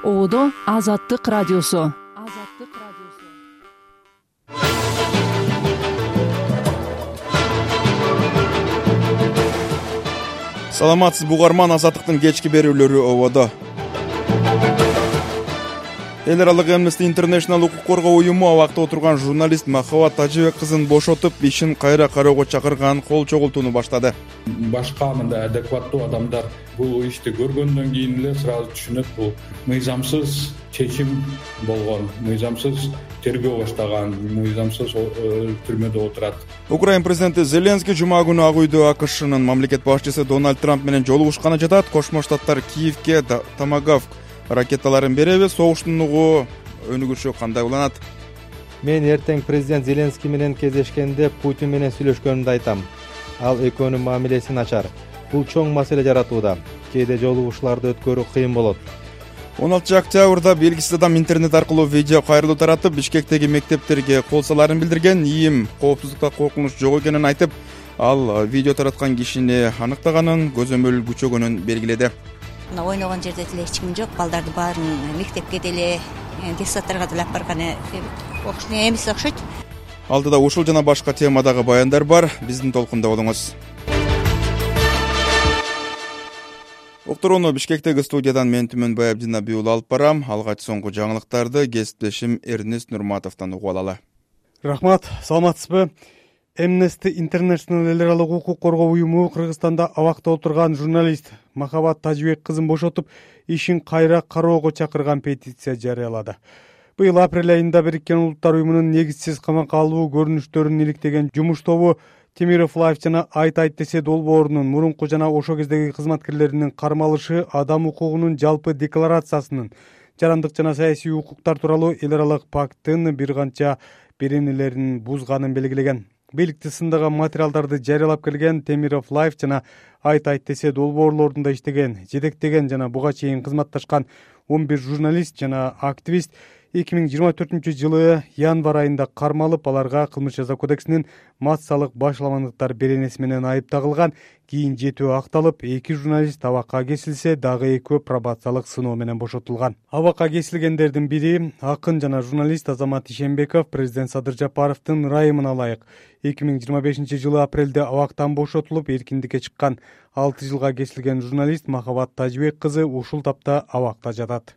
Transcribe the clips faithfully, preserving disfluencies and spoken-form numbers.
Оодо Азаттык радиосу. Саламатсыз бугарман, Азаттыктын кечки берүүлөрү ободо. Эл аралык Amnesty International укук коргоо уюму абакта отурган журналист Махабат Тажыбек кызын бошотуп, ишин кайра кароого чакырган кол чогултууну баштады. Башка мындай адекваттуу адамдар бул ишти көргөндөн кийин эле сразу түшүнөт, бул мыйзамсыз чечим болгон, мыйзамсыз тергөө баштаган, мыйзамсыз түрмөдө отурат. Украин президенти Зеленский жума күнү Ак үйдө АКШнын мамлекет башчысы Дональд Трамп менен жолугушканы жатат. Кошмо Штаттар Киевке Томагавк ракеталарын береби, согуштун угу өнүгүшү кандай уланат? Мен эртең президент Зеленский менен кездешкенде Путин менен сүйлөшкөнүмдү айтам. Ал экөөнүн мамилеси начар. Бул чоң маселе жаратууда. Кээде жолугушууларды өткөрүү кыйын болот. он алтынчы октябрда белгисиз адам интернет аркылуу видео кайрылуу таратып, Бишкектеги мектептерге кол саларын билдирген. ИИМ коопсуздукта коркунуч жок экенин айтып, ал видео тараткан кишини аныктаганын, көзөмөл күчөгөнүн белгиледи. Ойногон жерде деле эч ким жок, балдарды баарын мектепке деле, детсадтарга деле алып барган окшун эмес окшойт. Алдыда ушул жана башка темадагы баяндар бар. Биздин толкунда болуңуз. Уктурууну Бишкектеги студиядан мен Түмөнбай Абдинаби уулу алып барам. Алгач соңку жаңылыктарды кесиптешим Эрнест Нурматовдон угуп алалы. Рахмат, саламатсызбы? Amnesty International эл аралык укук коргоо уюму Кыргызстанда абакта отурган журналист Махабат Тажыбек кызын бошотуп, ишин кайра кароого чакырган петиция жарыялады. Быйыл апрель айында Бириккен Улуттар уюмунун негизсиз камакка алуу көрүнүштөрүн иликтеген жумуш тобу Темиров Лайф жана Айт Айт десе долбоорунун мурунку жана ошо кездеги кызматкерлеринин кармалышы адам укугунун жалпы декларациясынын жарандык жана саясий укуктар тууралуу эл аралык пакттын бир канча беренелерин бузганын белгилеген. Бийликти сындаган материалдарды жарыялап келген Темиров Лайф жана Айт Айт десе долбоорлорунда иштеген, жетектеген жана буга чейин кызматташкан он бир журналист жана активист эки миң жыйырма төртүнчү жылы январь айында кармалып, аларга кылмыш жаза кодексинин массалык башаламандыктар беренеси менен айып тагылган. Кийин жетөө акталып, эки журналист абакка кесилсе, дагы экөө пробациялык сыноо менен бошотулган. Абакка кесилгендердин бири акын жана журналист Азамат Ишенбеков президент Садыр Жапаровдун ырайымына ылайык эки миң жыйырма бешинчи жылы апрелде абактан бошотулуп, эркиндикке чыккан. алты жылга кесилген журналист Махабат Тажыбек кызы ушул тапта абакта жатат.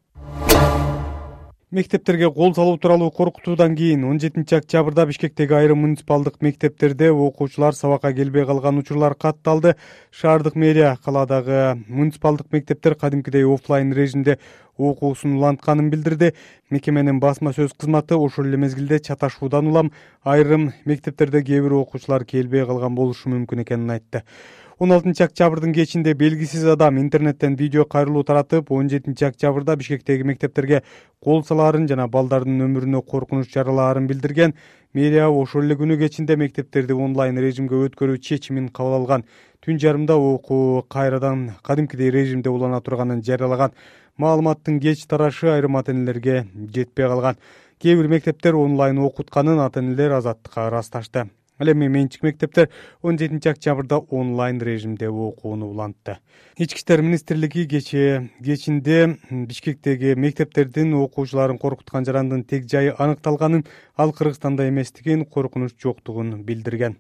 Мектептерге кол салуу тууралуу коркутуудан кийин он жетинчи октябрда Бишкектеги айрым муниципалдык мектептерде окуучулар сабакка келбей калган учурлар катталды. Шаардык мэрия калаадагы муниципалдык мектептер кадимкидей оффлайн режимде окуусун улантканын билдирди. Мекеменин басма сөз кызматы ошол эле мезгилде чаташуудан улам айрым мектептерде кээ бир окуучулар келбей калган болушу мүмкүн экенин айтты. он алтынчы октябрдын кечинде белгисиз адам интернеттен видео кайрылуу таратып, он жетинчи октябрда Бишкектеги мектептерге кол салаарын жана балдардын өмүрүнө коркунуч жаралаарын билдирген. Мэрия ошол эле күнү кечинде мектептерди онлайн режимге өткөрүү чечимин кабыл алган. Түн жарымда окуу кайрадан кадимкидей режимде улана турганын жарыялаган. Маалыматтын кеч тарашы айрым ата-энелерге жетпей калган. Кээ бир мектептер онлайн окутканын ата-энелер Азаттыкка ырасташты. Ал эми менчик мектептер он жетинчи октябрда онлайн режимде окууну улантты. Ички иштер министрлиги кече кечинде Бишкектеги мектептердин окуучуларын коркуткан жарандын тег жайы аныкталганын, ал Кыргызстанда эместигин, коркунуч жоктугун билдирген.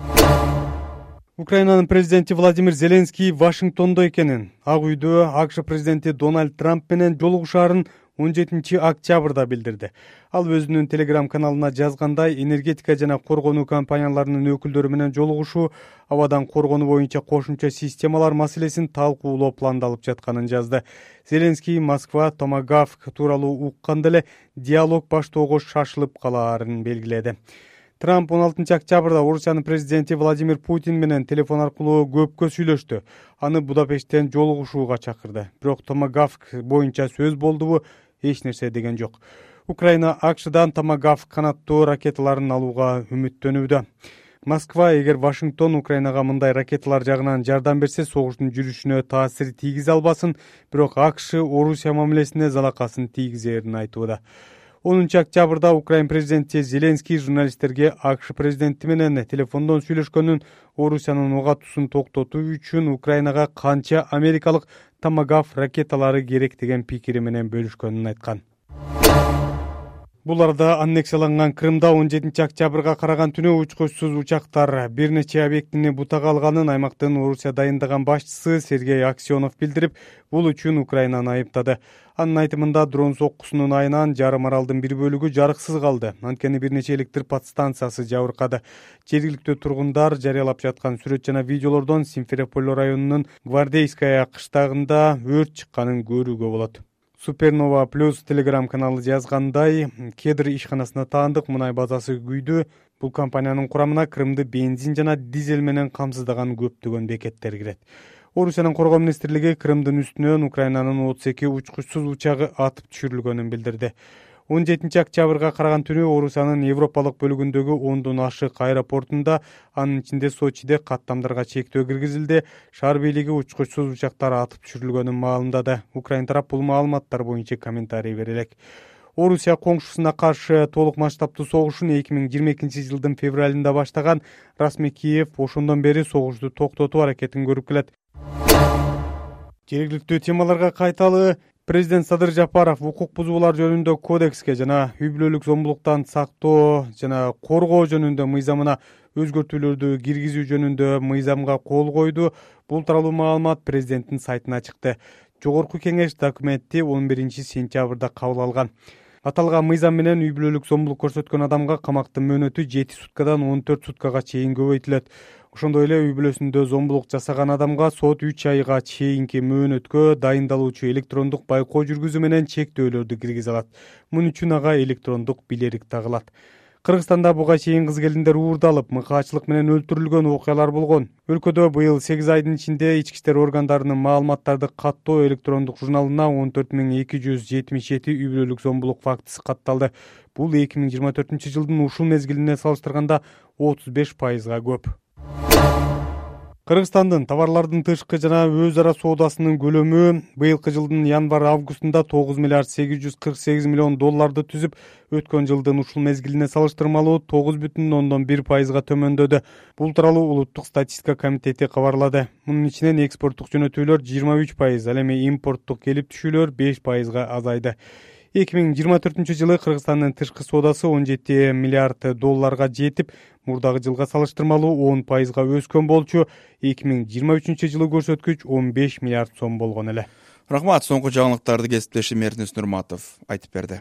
Украинанын президенти Владимир Зеленский Вашингтондо экенин, Ак үйдө АКШ президенти Дональд Трамп менен жолугушаарын он жетинчи октябрда билдирди. Ал өзүнүн телеграм каналына жазгандай, энергетика жана коргонуу компанияларынын өкүлдөрү менен жолугушуу, абадан коргонуу боюнча кошумча системалар маселесин талкуулоо пландалып жатканын жазды. Зеленский Москва Томагавк тууралуу укканда эле диалог баштоого шашылып калаарын белгиледи. Трамп он алтынчы октябрда Орусиянын президенти Владимир Путин менен телефон аркылуу көпкө сүйлөштү. Аны Будапешттен жолугушууга чакырды. Бирок Томагавк боюнча сөз болдубу, эч нерсе деген жок. Украина АКШдан Томагавк канаттуу ракеталарын алууга үмүттөнүүдө. Москва эгер Вашингтон Украинага мындай ракеталар жагынан жардам берсе, согуштун жүрүшүнө таасир тийгизе албасын, бирок АКШ Орусия мамилесине залакасын тийгизерин айтууда. онунчу октябрда Украин президенти Зеленский журналисттерге АКШ президенти менен телефондон сүйлөшкөнүн, Орусиянын ок атуусун токтотуу үчүн Украинага канча америкалык Томагавк ракеталары керек деген пикири менен бөлүшкөнүн айткан. Бул арада аннексияланган Крымда он жетинчи октябрга караган түнү учкучсуз учактар бир нече объектини бутага алганын аймактын Орусия дайындаган башчысы Сергей Аксенов билдирип, бул үчүн Украинаны айыптады. Анын айтымында дрон соккусунун айынан жарым аралдын бир бөлүгү жарыксыз калды. Анткени бир нече электр подстанциясы жабыркады. Жергиликтүү тургундар жарыялап жаткан сүрөт жана видеолордон Симферополь районунун Гвардейская кыштагында өрт чыкканын көрүүгө болот. Супернова плюс телеграм каналы жазгандай, Кедр ишканасына таандык мунай базасы күйдү. Бул компаниянын курамына Крымды бензин жана дизель менен камсыздаган көптөгөн бекеттер кирет. Орусиянын коргоо министрлиги Крымдын үстүнөн Украинанын отуз эки учкучсуз учагы атып түшүрүлгөнүн билдирди. он жетинчи октябрга караган түнү Орусиянын европалык бөлүгүндөгү ондон ашык аэропортунда, анын ичинде Сочиде каттамдарга чектөө киргизилди. Шаар бийлиги учкучсуз учактар атып түшүрүлгөнүн маалымдады. Украин тарап бул маалыматтар боюнча комментарий бере элек. Орусия коңшусуна каршы толук масштабтуу согушун эки миң жыйырма экинчи жылдын февралында баштаган. Расмий Киев ошондон бери согушту токтотуу аракетин көрүп келет. Жергиликтүү темаларга кайталы. Президент Садыр Жапаров укук бузуулар жөнүндө кодекске жана үй бүлөлүк зомбулуктан сактоо жана коргоо жөнүндө мыйзамына өзгөртүүлөрдү киргизүү жөнүндө мыйзамга кол койду. Бул тууралуу маалымат президенттин сайтына чыкты. Жогорку кеңеш документти он биринчи сентябрда кабыл алган. Аталган мыйзам менен үй бүлөлүк зомбулук көрсөткөн адамга камактын мөөнөтү жети суткадан он төрт суткага чейин көбөйтүлөт. Ошондой эле үй бүлөсүндө зомбулук жасаган адамга сот үч айга чейинки мөөнөткө дайындалуучу электрондук байкоо жүргүзүү менен чектөөлөрдү киргизе алат. Муну үчүн ага электрондук билерик тагылат. Кыргызстанда буга чейин кыз келиндер уурдалып, мыкаачылык менен өлтүрүлгөн окуялар болгон. Өлкөдө быйыл сегиз айдын ичинде ички иштер органдарынын маалыматтарды каттоо электрондук журналына он төрт миң эки жүз жетимиш жети үй бүлөлүк зомбулук фактысы катталды. Бул эки миң жыйырма төртүнчү жылдын ушул мезгилине салыштырганда отуз беш пайызга көп. Кыргызстандын товарлардын тышкы жана өз ара соодасынын көлөмү быйылкы жылдын январь-августунда тогуз миллиард сегиз жүз кырк сегиз миллион долларды түзүп, өткөн жылдын ушул мезгилине салыштырмалуу тогуз бүтүн ондон бир пайызга төмөндөдү. Бул тууралуу Улуттук статистика комитети кабарлады. Мунун ичинен экспорттук жөнөтүүлөр жыйырма үч пайыз, ал эми импорттук келип түшүүлөр беш пайызга азайды. эки миң жыйырма төртүнчү жылы Кыргызстандын тышкы соодасы он жети миллиард долларга жетип, мурдагы жылга салыштырмалуу он пайызга өскөн болчу. эки миң жыйырма үчүнчү жылы көрсөткүч он беш миллиард сом болгон эле. Рахмат, соңку жаңылыктарды кесиптешим Эрнис Нурматов айтып берди.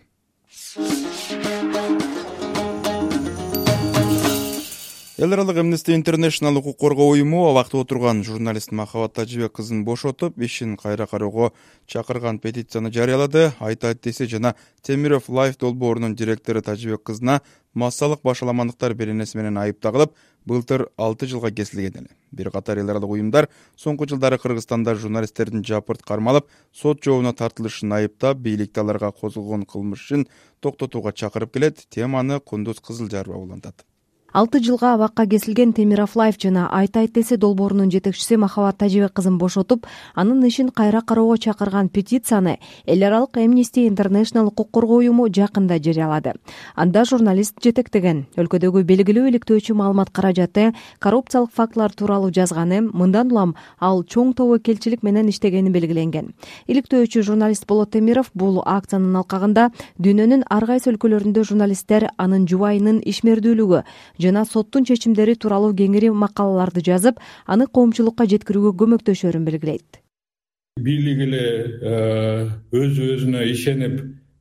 Эл аралык Amnesty International укук коргоо уюму абакта отурган журналист Махабат Тажыбек кызын бошотуп, ишин кайра кароого чакырган петицияны жарыялады. Айтайт десе жана Темиров Life долбоорунун директору Тажыбек кызына массалык башаламандыктар беренеси менен айып тагылып, былтыр алты жылга кесилген эле. Бир катар эл аралык уюмдар соңку жылдары Кыргызстанда журналисттердин жапырт кармалып, сот жообуна тартылышын айыптап, бийликти аларга козголгон кылмышын токтотууга чакырып келет. Теманы Кундуз Кызылжарова улантат. алты жылга абакка кесилген Темиров Life жана Айтайт десе долбоорунун жетекчиси Махабат Тажыбек кызын бошотуп, анын ишин кайра кароого чакырган петицияны эл аралык Amnesty International укук коргоо уюму жакында жарыялады. Анда журналист жетектеген өлкөдөгү белгилүү иликтөөчү маалымат каражаты коррупциялык фактылар тууралуу жазганы, мындан улам ал чоң тобокелчилик менен иштегени белгиленген. Иликтөөчү журналист Болот Темиров бул акциянын алкагында дүйнөнүн ар кайсы өлкөлөрүндө журналисттер анын жубайынын ишмердүүлүгү жана соттун чечимдери тууралуу кеңири макалаларды жазып, аны коомчулукка жеткирүүгө көмөктөшөрүн белгилейт. Бийлик эле өз өзүнө ишенип,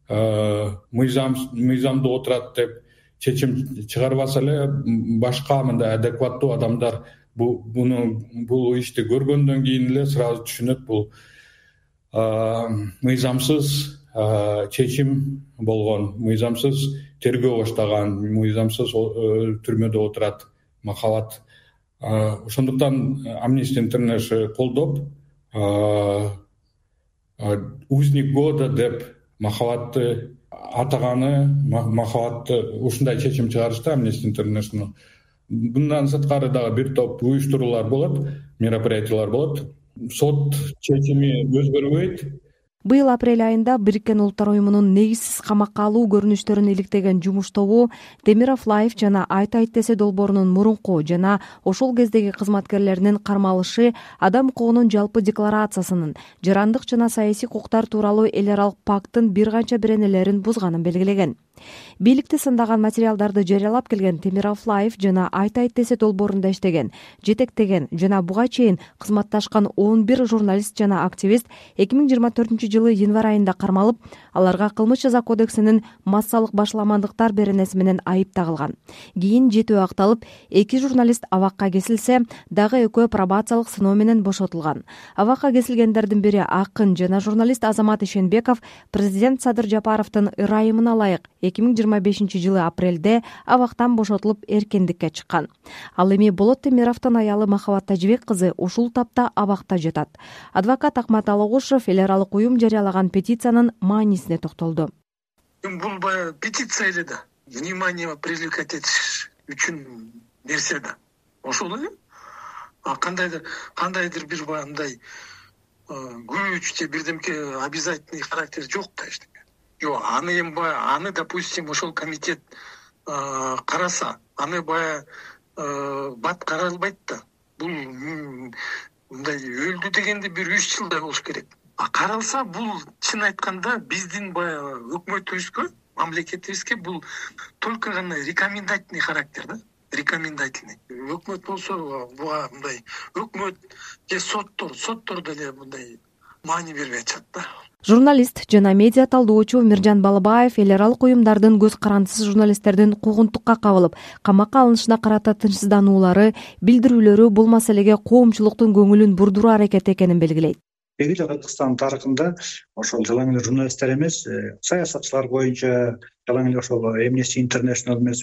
мыйзамды отурат деп чечим чыгарбаса эле, башка мындай адекваттуу адамдар буну бул ишти көргөндөн кийин эле сразу түшүнөт, бул мыйзамсыз чечим болгон, мыйзамсыз тергөө баштаган, мыйзамсыз түрмөдө отурат Махабат. Ошондуктан Amnesty International колдоп, узник года деп Махабатты атаганы, Махабатты ушундай чечим чыгарышты Amnesty International. Bundan сырткары дагы бир топ уюштуруулар болот, мероприятиялар болот. Сот чечими өзгөрбөйт. Быйыл апрель айында Бириккен Улуттар уюмунун негизсиз камакка алуу көрүнүштөрүн иликтеген жумуш тобу Темиров Лайф жана Айт айт десе долбоорунун мурунку жана ошол кездеги кызматкерлеринин кармалышы адам укугунун жалпы декларациясынын, жарандык жана саясий укуктар тууралуу эл аралык пакттын бир канча беренелерин бузганын белгилеген. Бийликти сындаган материалдарды жарыялап келген Темиров Лайф жана Айт айт десе долбоорунда иштеген, жетектеген жана буга чейин кызматташкан он бир журналист жана активист эки миң жыйырма төртүнчү жылы январь айында кармалып, аларга кылмыш жаза кодексинин массалык башаламандыктар беренеси менен айып тагылган. Кийин жетөө акталып, эки журналист абакка кесилсе, дагы экөө пробациялык сыноо менен бошотулган. Абакка кесилгендердин бири акын жана журналист Азамат Ишенбеков президент Садыр Жапаровдун ырайымына ылайык эки миң жыйырма бешинчи жылы апрелде абактан бошотулуп эркиндикке чыккан. Ал эми Болот Темировдун аялы Махабат Тажыбек кызы ушул тапта абакта жатат. Адвокат Акмат Алагушев эл аралык уюм жарыялаган петициянын маанисине токтолду. Бул баягы петиция эле да, внимание привлекать этиш үчүн нерсе да. Ошол эле. А кандайдыр кандайдыр бир баягындай күч же бирдемке обязательный характер жок да эчтеке. Жок, аны эми баягы аны, допустим, ошол комитет караса, аны баягы бат каралбайт да. Бул мындай өлдү дегенде бир үч жылдай болуш керек. А каралса, бул чын айтканда биздин баягы өкмөтүбүзгө, мамлекетибизге бул только гана рекомендательный характер да. Рекомендательный. Өкмөт болсо буга мындай өкмөт же соттор, соттор деле мындай маани бербей атышат да. Журналист жана медиа талдоочу Миржан Балабаев эл аралык уюмдардын көз карандысыз журналисттердин куугунтукка кабылып, камакка алынышына карата тынчсыздануулары, билдирүүлөрү бул маселеге коомчулуктун көңүлүн бурдуруу аракети экенин белгилейт. Эле Кыргызстан тарыхында ошол жалаң эле журналисттер эмес, саясатчылар боюнча жалаң эле ошол Amnesty International эмес,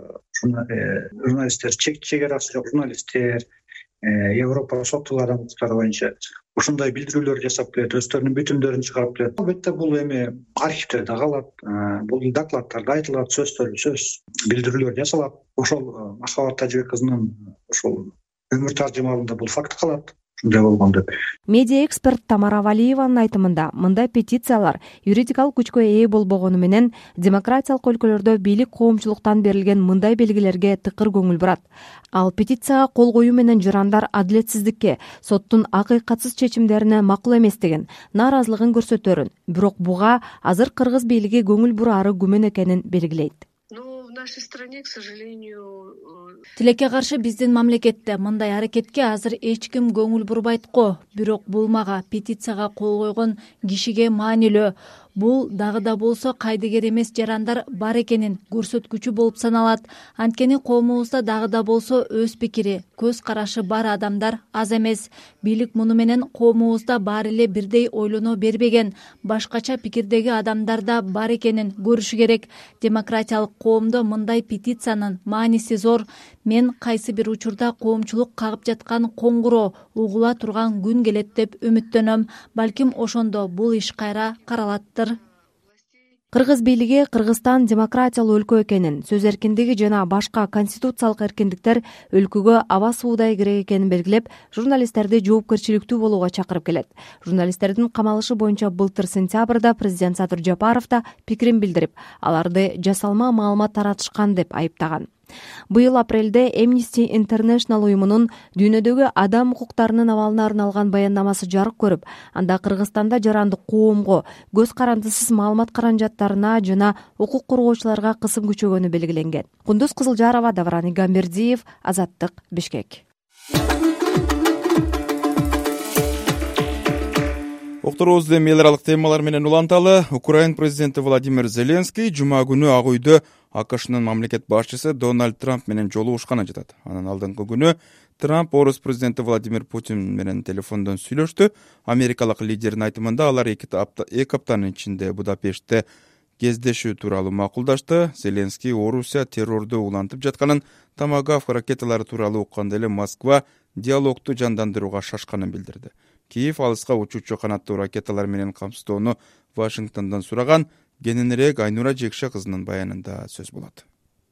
журналисттер, чек арасы жок журналисттер, Европа соттук адам укуктары боюнча ушундай билдирүүлөр жасап келет, өздөрүнүн бүтүндөрүн чыгарып келет. Албетте бул эми архивтерде калат, бул докладтарда айтылат, сөздөр, сөз билдирүүлөр жасалат. Ошол Махабат Тажыбек кызынын ошол өмүр таржымалында бул факт калат. Шундай болгон деп. Медиа эксперт Тамара Валиеванын айтымында, мындай петициялар юридикалык күчкө ээ болбогону менен демократиялык өлкөлөрдө бийлик коомчулуктан берилген мындай белгилерге тыкыр көңүл бурат. Ал петицияга кол коюу менен жарандар адилетсиздикке, соттун акыйкатсыз чечимдерине макул эместигин, нааразылыгын көрсөтөрүн, бирок буга азыр кыргыз бийлиги көңүл бурары күмөн экенин белгилейт. В нашей стране, к сожалению, тилекке каршы биздин мамлекетте мындай аракетке азыр эч ким көңүл бурбайт го. Бирок бул мага петицияга кол койгон кишиге маанилүү. Бул дагы да болсо кайдыгер эмес жарандар бар экенин көрсөткүчү болуп саналат. Анткени коомубузда дагы да болсо өз пикири, көз карашы бар адамдар аз эмес. Бийлик муну менен коомубузда баары эле бирдей ойлоно бербеген, башкача пикирдеги адамдар да бар экенин көрүшү керек. Демократиялык коомдо мындай петициянын мааниси зор. Мен кайсы бир учурда коомчулук кагып жаткан коңгуроо угула турган күн келет деп үмүттөнөм. Балким ошондо бул иш кайра каралаттыр. Кыргыз бийлиги Кыргызстан демократиялуу өлкө экенин, сөз эркиндиги жана башка конституциялык эркиндиктер өлкөгө аба суудай керек экенин белгилеп, журналисттерди жоопкерчиликтүү болууга чакырып келет. Журналисттердин камалышы боюнча былтыр сентябрда президент Садыр Жапаров да пикирин билдирип, аларды жасалма маалымат таратышкан деп айыптаган. Быйыл апрелде Amnesty International уюмунун дүйнөдөгү адам укуктарынын абалына арналган баяндамасы жарык көрүп, анда Кыргызстанда жарандык коомго, көз карандысыз маалымат каражаттарына жана укук коргоочуларга кысым күчөгөнү белгиленген. Кундуз Кызылжарова, Давран Игамбердиев, Азаттык, Бишкек. Окторубузду эми эл аралык темалар менен уланталы. Украин президенти Владимир Зеленский жума күнү Ак үйдө АКШнын мамлекет башчысы Дональд Трамп менен жолугушканы жатат. Анын алдыңкы күнү Трамп орус президенти Владимир Путин менен телефондон сүйлөштү. Америкалык лидердин айтымында алар эки аптанын ичинде Будапештте кездешүү тууралуу макулдашты. Зеленский Орусия террорду улантып жатканын, Томагавк ракеталары тууралуу укканда эле Москва диалогду жандандырууга шашканын билдирди. Киев алыска учуучу канаттуу ракеталар менен камсыздоону Вашингтондон сураган. Кененирээк Айнура Жекше кызынын баянында сөз болот.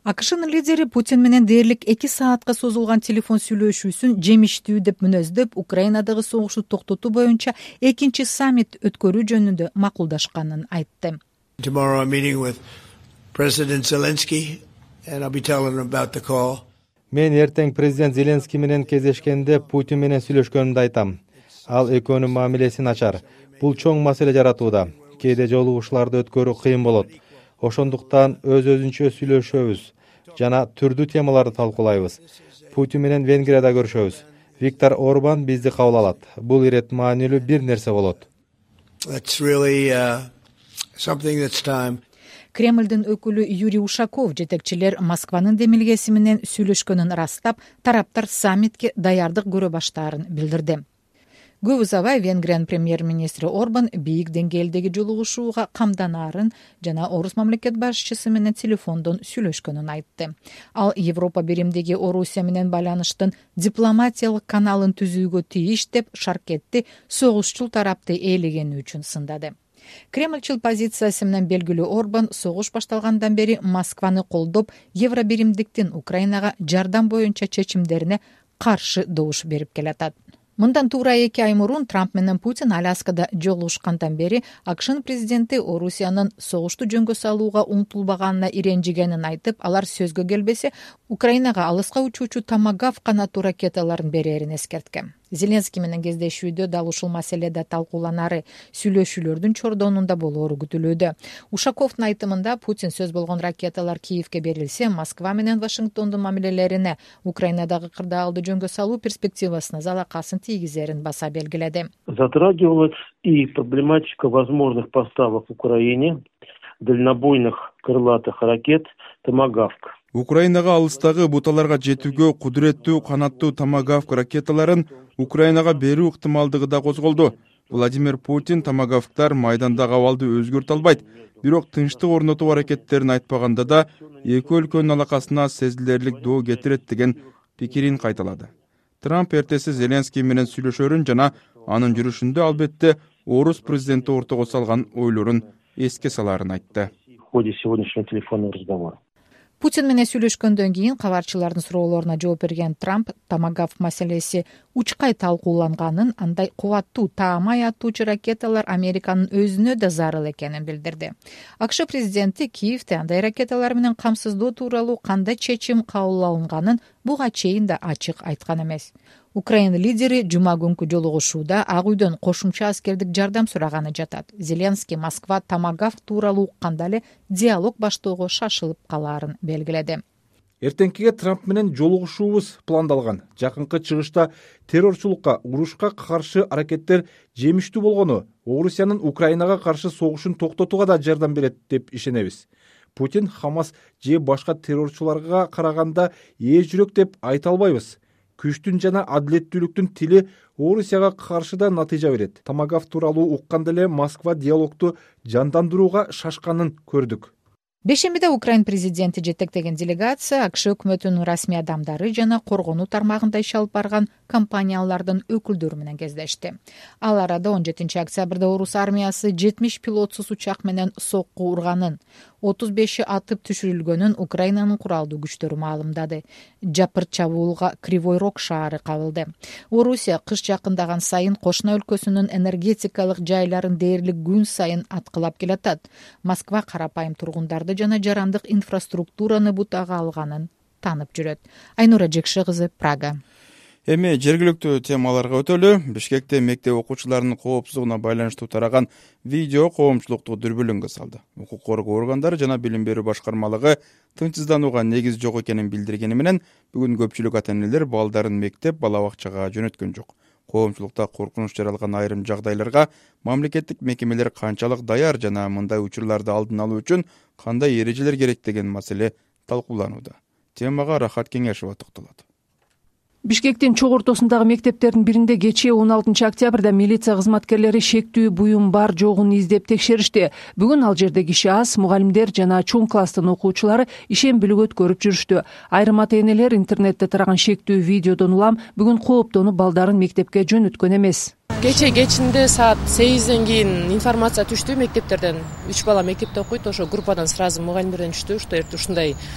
акшнын лидери Путин менен дээрлик эки саатка созулган телефон сүйлөшүүсүн жемиштүү деп мүнөздөп, Украинадагы согушту токтотуу боюнча экинчи саммит өткөрүү жөнүндө макулдашканын айтты. Tomorrow I'm meeting with President Zelensky and I'll be telling him about the call. Мен эртең президент Зеленский менен кездешкенде Путин менен сүйлөшкөнүмдү айтам. Ал экөөнүн мамилесин ачар. Бул чоң маселе жаратууда. Кээде жолугушууларды өткөрүү кыйын болот. Ошондуктан өз-өзүнчө сүйлөшөбүз жана түрдүү темаларды талкуулайбыз. Путин менен Венгрияда көрүшөбүз. Виктор Орбан бизди кабыл алат. Бул ирет маанилүү бир нерсе болот. That's really uh, something that's time. Кремлдин өкүлү Юрий Ушаков жетекчилер Москванын демилгеси менен сүйлөшкөнүн ырастап, тараптар саммитке даярдык көрө баштаарын билдирди. Көп узабай Венгриянын премьер-министри Орбан бийик деңгээлдеги жолугушууга камданаарын жана Орус мамлекет башчысы менен телефондон сүйлөшкөнүн айтты. Ал Европа биримдеги Орусия менен байланыштын дипломатиялык каналын түзүүгө тийиш деп шаркетти согушчул тарапты ээлегени үчүн сындады. Кремлчил позициясы менен белгилүү Орбан согуш башталгандан бери Москваны колдоп, Евро биримдиктин Украинага жардам боюнча чечимдерине каршы добуш берип келатат. Мындан туура эки ай мурун Трамп менен Путин Аляскада жолугушкандан бери акшнын президенти Орусиянын согушту жөнгө салууга умтулбаганына иренжигенин айтып, алар сөзгө келбесе, Украинага алыска учуучу Томагавк канаттуу ракеталарын берерин эскерткен. Зеленский менен кездешүүдө дал ушул маселеде талкууланары, сүйлөшүүлөрдүн чордонунда болоору күтүлүүдө. Ушаковдун айтымында Путин сөз болгон ракеталар Киевке берилсе, Москва менен Вашингтондун мамилелерине, Украинадагы кырдаалды жөнгө салуу перспективасына залакасын тийгизерин баса белгиледи. Затрагивалась и проблематика возможных поставок в Украине дальнобойных крылатых ракет «Томагавк». Украинага алыстагы буталарга жетүүгө кудуреттүү канаттуу Томагавк ракеталарын Украинага берүү ыктымалдыгы да козголду. Владимир Путин Томагавктар майдандагы абалды өзгөртө албайт, бирок тынчтык орнотуу аракеттерин айтпаганда да эки өлкөнүн алакасына сезилерлик доо кетирет деген пикирин кайталады. Трамп эртеси Зеленский менен сүйлөшөрүн жана анын жүрүшүндө албетте Орус президенти ортого салган ойлорун эске салаарын айтты. В ходе сегодняшнего телефонного разговора. Путин менен сүйлөшкөндөн кийин кабарчылардын суроолоруна жооп берген Трамп Томагавк маселеси учкай талкууланганын, андай кубаттуу таамай атуучу ракеталар Американын өзүнө да зарыл экенин билдирди. АКШ президенти Киевде андай ракеталар менен камсыздоо тууралуу кандай чечим кабыл алынганын буга чейин да ачык айткан эмес. Украина лидери жума күнкү жолугушууда Ак үйдөн кошумча аскердик жардам сураганы жатат. Зеленский Москва Томагавк тууралуу укканда эле диалог баштоого шашылып калаарын белгиледи. Эртеңкиге Трамп менен жолугушуубуз пландалган. Жакынкы чыгышта террорчулукка, урушка каршы аракеттер жемиштүү болгону, Орусиянын Украинага каршы согушун токтотууга да жардам берет деп ишенебиз. Путин Хамас же башка террорчуларга караганда ээ жүрөк деп айта албайбыз. Күчтүн жана адилеттүүлүктүн тили Орусияга каршы да натыйжа берет. Томагавк тууралуу укканда эле Москва диалогту жандандырууга шашканын көрдүк. Бешембиде Украин президенти жетектеген делегация АКШ өкмөтүнүн расмий адамдары жана коргонуу тармагында иш алып барган компаниялардын өкүлдөрү менен кездешти. Ал арада он жетинчи октябрда Орус армиясы жетимиш пилотсуз учак менен сокку урганын, отуз беши атып түшүрүлгөнүн Украинанын куралдуу күчтөрү маалымдады. Жапыр чабуулга Кривой Рог шаары кабылды. Орусия кыш жакындаган сайын кошуна өлкөсүнүн энергетикалык жайларын дээрлик күн сайын аткылап келатат. Москва карапайым тургундарды жана жарандык инфраструктураны бутага алганын танып жүрөт. Айнура Жекше кызы, Прага. Эми жергиликтүү темаларга өтөлү. Бишкекте мектеп окуучуларынын коопсуздугуна байланыштуу тараган видео коомчулукту дүрбүлүнгө салды. Укук коргоо органдары жана билим берүү башкармалыгы тынчсызданууга негиз жок экенин билдиргени менен бүгүн көпчүлүк ата-энелер балдарын мектеп, бала бакчага жөнөткөн жок. Коомчулукта коркунуч жаралган айрым жагдайларга мамлекеттик мекемелер канчалык даяр жана мындай учурларды алдын алуу үчүн кандай эрежелер керек деген маселе талкууланууда. Темага Рахат Кеңешова токтолот. Бишкектин чогуу ортосундагы мектептердин биринде кечээ он алтынчы октябрда милиция кызматкерлери шектүү буюм бар жогун издеп текшеришти. Бүгүн ал жерде киши аз, мугалимдер жана чоң класстын окуучулары ишембилик өткөрүп жүрүштү. Айрым ата-энелер интернетте тараган шектүү видеодон улам бүгүн кооптонуп балдарын мектепке жөнөткөн эмес. Кечээ кечинде саат сегизден кийин информация түштү мектептерден. үч бала мектепте окуйт, ошо группадан сразу мугалимдерден түштү, что ушундай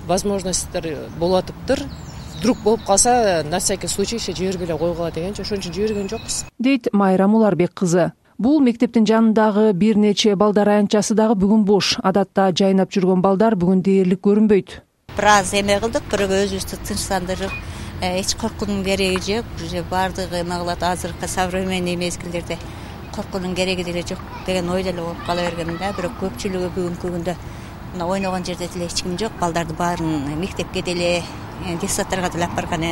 возможностьтер болуп атыптыр. Вдруг болуп калса на всякий случай иши жибербей эле койгула дегенче ошон үчүн жиберген жокпуз, дейт Майрам Уларбек кызы. Бул мектептин жанындагы бир нече балдар аянтчасы дагы бүгүн бош. Адатта жайнап жүргөн балдар бүгүн дээрлик көрүнбөйт. Бир аз эме кылдык, бирок өзүбүздү тынчтандырып, эч коркуунун кереги жок. Уже баардыгы эме кылат, азыркы современный мезгилдерде коркуунун кереги деле жок деген ойдо эле болуп кала бергенмин да. Бирок көпчүлүгү бүгүнкү күндө мына ойногон жерде деле эч ким жок. Балдарды баарын мектепке деле, детсадтарга деле алып барган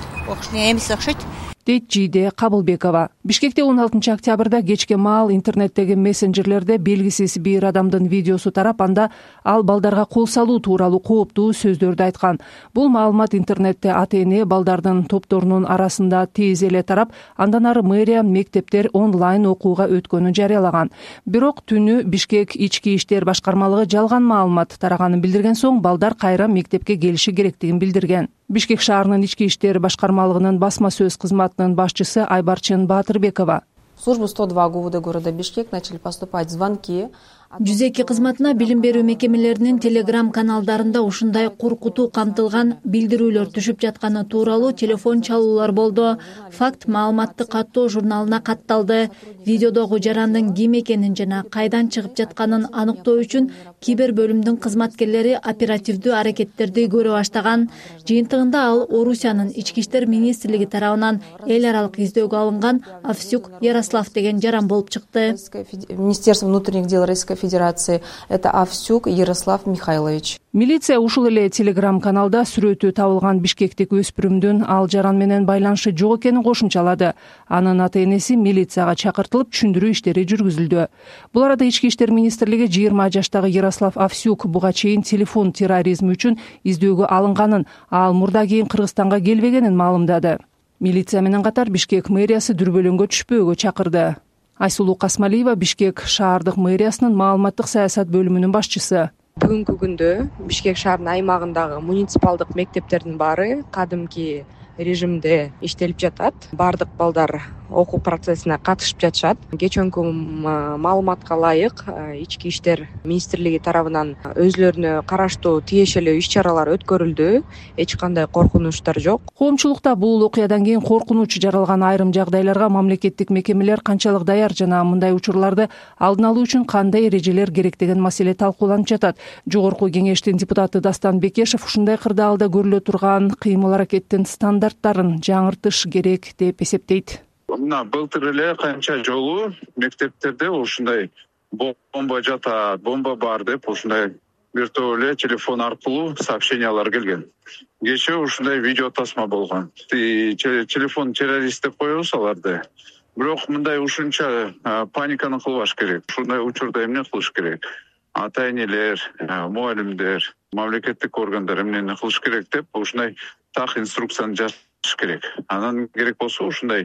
эмес окшойт, дейт Жийде Кабылбекова. Бишкекте он алтынчы октябрда кечке маал интернеттеги мессенджерлерде белгисиз бир адамдын видеосу тарап, анда ал балдарга кол салуу тууралуу кооптуу сөздөрдү айткан. Бул маалымат интернетте ата-эне балдардын топторунун арасында тез эле тарап, андан ары мэрия мектептер онлайн окууга өткөнүн жарыялаган. Бирок түнү Бишкек ички иштер башкармалыгы жалган маалымат тараганын билдирген соң балдар кайра мектепке келиши керектигин билдирген. Бишкек шаарынын ички иштер башкармалыгынын басма сөз кызматынын башчысы Айбарчын Баатырбекова. В службу сто два ГУВД города Бишкек начали поступать звонки. жүз эки кызматына билим берүү мекемелеринин телеграм каналдарында ушундай коркутуу камтылган билдирүүлөр түшүп жатканы тууралуу телефон чалуулар болду. Факт маалыматты каттоо журналына катталды. Видеодогу жарандын ким экенин жана кайдан чыгып жатканын аныктоо үчүн кибер бөлүмдүн кызматкерлери оперативдүү аракеттерди көрө баштаган. Жыйынтыгында ал Орусиянын ички иштер министрлиги тарабынан эл аралык издөөгө алынган Авсюк Ярослав деген жаран болуп чыкты. Министерство внутренних дел Российской Федерации это Авсюк Ярослав Михайлович. Милиция ушул эле телеграм-каналда сүрөтү табылган бишкектик өспүрүмдүн ал жаран менен байланышы жок экенин кошумчалады. Анын ата-энеси милицияга чакыртылып түшүндүрүү иштери жүргүзүлдү. Бул арада ички иштер министрлиги жыйырма жаштагы Ярослав Авсюк буга чейин телефон терроризми үчүн издөөгө алынганын, ал мурда кийин Кыргызстанга келбегенин маалымдады. Милиция менен катар Бишкек мэриясы дүрбөлөңгө түшпөөгө чакырды. Айсулуу Касмалиева, Бишкек шаардык мэриясынын маалыматтык саясат бөлүмүнүн башчысы. Бүгүнкү күндө Бишкек шаарынын аймагындагы муниципалдык мектептердин баары кадимки режимде иштелип жатат. Бардык балдар окуу процессине катышып жатышат. Кечөнкү маалыматка ылайык ички иштер министрлиги тарабынан өзүлөрүнө караштуу тиешелүү иш-чаралар өткөрүлдү. Эч кандай коркунучтар жок. Коомчулукта бул окуядан кийин коркунуч жаралган айрым жагдайларга мамлекеттик мекемелер канчалык даяр жана мындай учурларды алдын алуу үчүн кандай эрежелер керек деген маселе талкууланып жатат. Жогорку кеңештин депутаты Дастан Бекешев ушундай кырдаалда көрүлө турган кыймыл аракеттин стандарттарын жаңыртыш керек деп эсептейт. Мына былтыр эле канча жолу мектептерде ушундай бомба жатат, бомба бар деп ушундай бир топ эле телефон аркылуу сообщениялар келген. Кечээ ушундай видео тасма болгон. Телефон террорист деп коебуз аларды. Бирок мындай ушунча паниканы кылбаш керек. Ушундай учурда эмне кылыш керек? Ата-энелер, мугалимдер, мамлекеттик органдар эмнени кылыш керек деп ушундай так инструкцияны жазыш керек. Анан керек болсо ушундай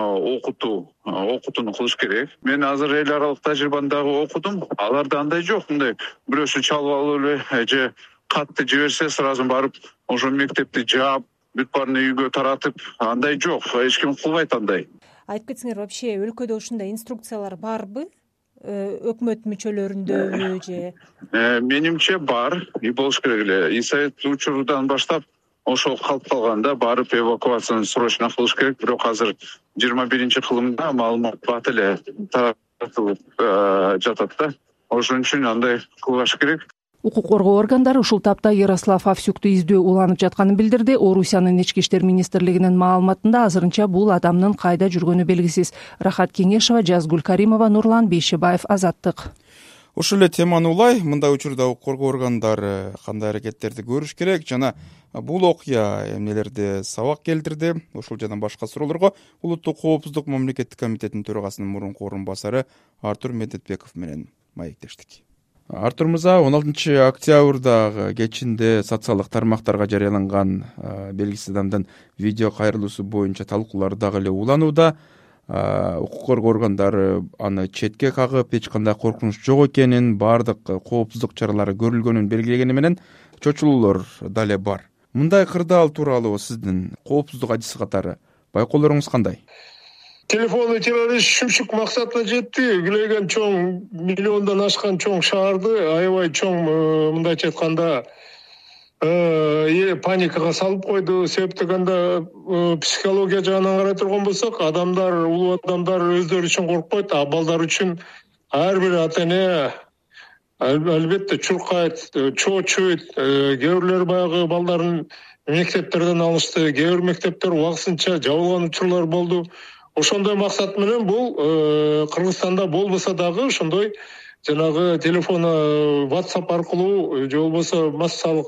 окутуу, окутууну кылыш керек. Мен азыр эл аралык тажрыйбаны дагы окудум. Аларда андай жок, мындай бирөөсү чалып алып эле же катты жиберсе сразу барып ошо мектепти жаап, бүт баарын үйгө таратып, андай жок. Эч ким кылбайт андай. Айтып кетсеңер, вообще өлкөдө ушундай инструкциялар барбы? Өкмөт мүчөлөрүндө же? Менимче бар, и болуш керек эле. И совет учурунан баштап ошол калып калганда барып эвакуацияны срочно кылыш керек. Бирок азыр жыйырма биринчи кылымда маалымат бат эле таратылып жатат да. Ошон үчүн андай кылбаш керек. Укук коргоо органдары ушул тапта Ярослав Авсюкту издөө уланып жатканын билдирди. Орусиянын ички иштер министрлигинин маалыматында азырынча бул адамдын кайда жүргөнү белгисиз. Рахат Кеңешова, Жазгүл Каримова, Нурлан Бейшебаев, Азаттык. Ушул эле теманы улай, мындай учурда укук коргоо органдары кандай аракеттерди көрүш керек жана бул окуя эмнелерди сабак келтирди? Ушул жана башка суроолорго Улуттук коопсуздук мамлекеттик комитетинин төрагасынын мурунку орун басары Артур Медетбеков менен маектештик. Артур мырза, он алтынчы октябрда кечинде социалдык тармактарга жарыяланган белгисиз адамдын видео кайрылуусу боюнча талкуулар дагы эле уланууда. Укук коргоо органдары аны четке кагып, эч кандай коркунуч жок экенин, бардык коопсуздук чаралары көрүлгөнүн белгилегени менен чочулуулар дале бар. Мындай кырдаал тууралуу сиздин коопсуздук адиси катары байкоолоруңуз кандай? Телефонный террорист шүмшүк максатына жетти. Күлөйгөн чоң, миллиондон ашкан чоң шаарды, аябай чоң, мындайча айтканда, паникага салып койду. Себеп дегенде психология жагынан карай турган болсок, адамдар, улуу адамдар өздөрү үчүн коркпойт, а балдар үчүн ар бир ата эне албетте чуркайт, чоочойт. Кээ бирлери баягы балдарын мектептерден алышты, кээ бир мектептер убактысынча жабылган учурлар болду. Ошондой максат менен бул Кыргызстанда болбосо дагы ошондой жанагы телефон WhatsApp аркылуу же болбосо массалык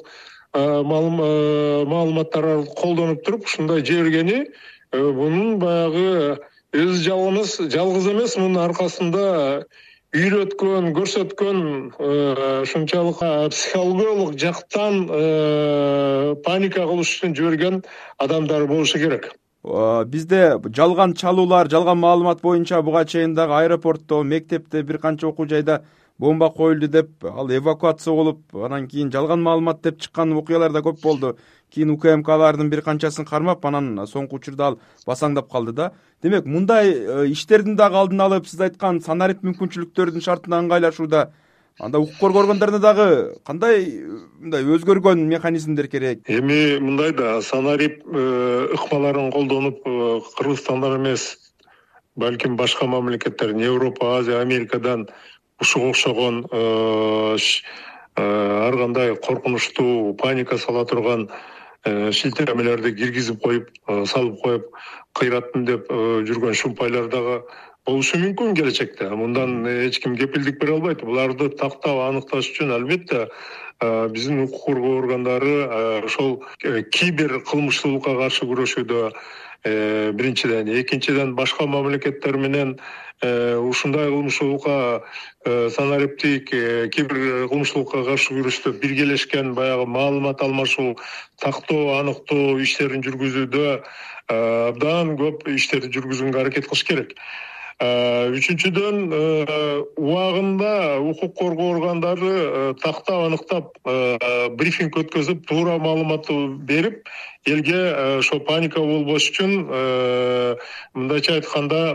маалыматтар колдонуп туруп ушундай жибергени, бунун баягы өзү жалгыз жалгыз эмес, мунун аркасында үйрөткөн, көрсөткөн ушунчалык психологиялык жактан паника кылыш үчүн жиберген адамдар болушу керек. Бизде жалган чалуулар, жалган маалымат боюнча буга чейин дагы аэропортто, мектепте, бир канча окуу жайда бомба коюлду деп, ал эвакуация болуп, анан кийин жалган маалымат деп чыккан окуялар да көп болду. Кийин УКМКлардын бир канчасын кармап, анан соңку учурда ал басаңдап калды да. Демек, мындай иштердин дагы алдын алып, сиз айткан санарип мүмкүнчүлүктөрдүн шартына ыңгайлашууда, анда укук коргооргондоруна дагы кандай мындай өзгөргөн механизмдер керек? Эми мындай да, санарип ыкмаларын колдонуп, Кыргызстандан эмес, балким башка мамлекеттерден, Европа, Азия, Америкадан ушуга окшогон ар кандай коркунучтуу, паника сала турган шилтемелерди киргизип коюп, салып коюп, кыйраттым деп жүргөн шумпайлар дагы болушу мүмкүн келечекте. Мындан эч ким кепилдик бере албайт. Буларды тактап аныкташ үчүн албетте биздин укук коргоо органдары ошол кибер кылмыштуулукка каршы күрөшүүдө биринчиден, экинчиден башка мамлекеттер менен ушундай кылмыштуулукка, санариптик кибер кылмыштуулукка каршы күрөштө биргелешкен баягы маалымат алмашуу, тактоо, аныктоо иштерин жүргүзүүдө абдан көп иштерди жүргүзүүгө аракет кылыш керек. Үчүнчүдөн, убагында укук коргоо органдары тактап, аныктап, брифинг өткөзүп, туура маалымат берип, элге ошо паника болбош үчүн, мындайча айтканда,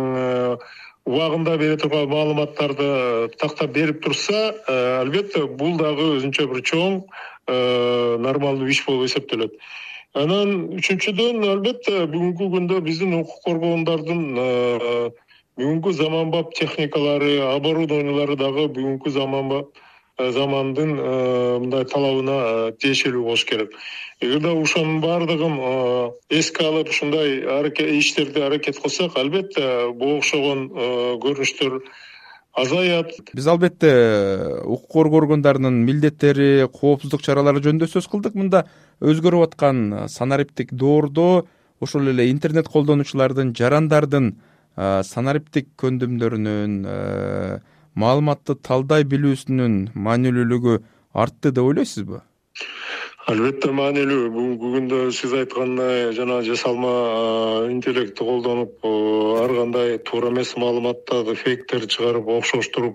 убагында бере турган маалыматтарды тактап берип турса, албетте бул дагы өзүнчө бир чоң нормалдуу иш болуп эсептелет. Анан үчүнчүдөн, албетте бүгүнкү күндө биздин укук коргоондордун бүгүнкү заманбап техникалары, оборудованиялары дагы бүгүнкү заманбап замандын мындай талабына тиешелүү болуш керек. Эгерде ушунун баардыгын эске алып, ушундай иштерди аракет кылсак, албетте буга окшогон көрүнүштөр азаят. Биз албетте укук коргоо органдарынын милдеттери, коопсуздук чаралары жөнүндө сөз кылдык. Мында өзгөрүп аткан санариптик доордо ошол эле интернет колдонуучулардын, жарандардын санариптик көндүмдөрүнүн, маалыматты талдай билүүсүнүн маанилүүлүгү артты деп ойлойсузбу? Албетте маанилүү. Бүгүнкү күндө сиз айткандай жана жасалма интеллектти колдонуп, ар кандай туура эмес маалыматтарды, фейктерди чыгарып, окшоштуруп,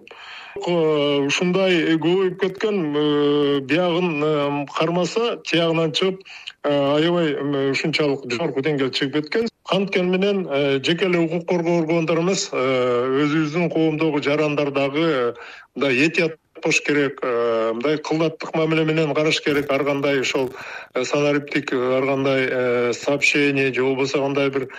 ушундай көбөйүп кеткен, биягын кармаса, тиягынан чыгып, аябай ушунчалык жогорку деңгээлге чыгып кеткен. Анткени менен жеке эле укук коргоо органдары эмес, өзүбүздүн коомдогу жарандар дагы мындай этият болуш керек, мындай кылдаттык мамиле менен караш керек. Ар кандай ошол санариптик, ар кандай сообщение же болбосо кандай бир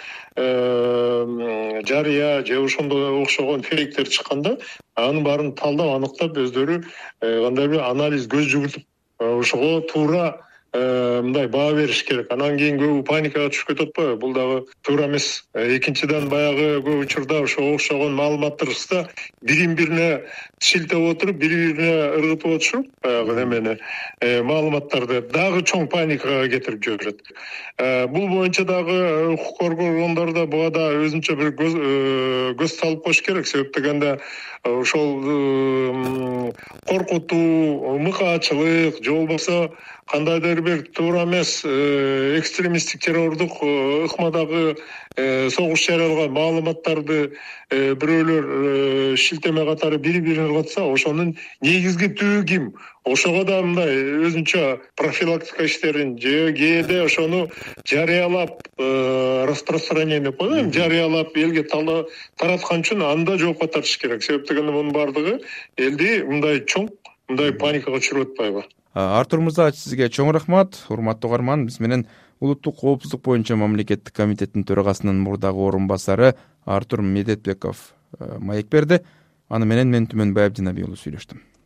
жарыя же ошондой окшогон фейктер чыкканда, анын баарын талдап, аныктап, өздөрү кандай бир анализ көз жүгүртүп, ошого туура мындай баа бериш керек. Анан кийин көбү паникага түшүп кетип атпайбы? Бул дагы туура эмес. Экинчиден, баягы көп учурда ошо окшогон маалыматтарда бирин бирине шилтеп отуруп, бири-бирине ыргытып отушуп, баягы немени, маалыматтарды дагы чоң паникага кетирип жиберет. Бул боюнча дагы укук коргоо органдары буга да өзүнчө бир көз салып коюш керек. Себеп дегенде ошол коркутуу, мыкаачылык же болбосо кандайдыр бир туура эмес экстремисттик террордук ыкмадагы согуш жарыялган маалыматтарды бирөөлөр шилтеме катары бири-бирин ыргытса, ошонун негизги түбү ким? Ошого да мындай өзүнчө профилактика иштерин же кээде ошону жарыялап, распространение деп коет, жарыялап элге тараткан үчүн анда жоопко тартыш керек. Себеп дегенде мунун баардыгы элди мындай чоң, мындай паникага түшүрүп атпайбы? Артур Мырза, сизге чоң рахмат. Урматтуу угарман, биз менен улуттук коопсуздук боюнча мамлекеттик комитеттин төрагасынын мурдагы орун басары Артур Медетбеков маек берди. Аны менен мен Түмөнбай Абдинабиулу сүйлөштүм.